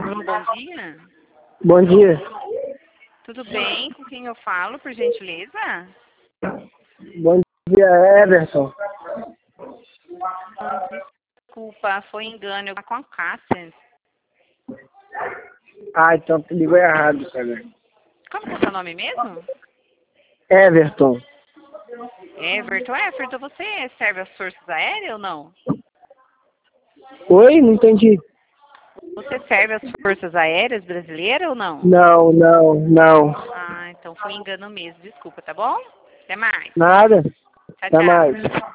Alô, bom dia. Bom dia. Tudo bem? Com quem eu falo, por gentileza? Bom dia, Everton. Desculpa, foi engano. Eu tô com a Cássia. Ah, então tu ligou errado, cara. Como que é o seu nome mesmo? Everton. Everton. Everton, você serve as forças aéreas ou não? Oi? Não entendi. Você serve as forças aéreas brasileiras ou não? Não. Ah, então foi engano mesmo. Desculpa, tá bom? Até mais. Nada. Tchau, Até mais. tchau.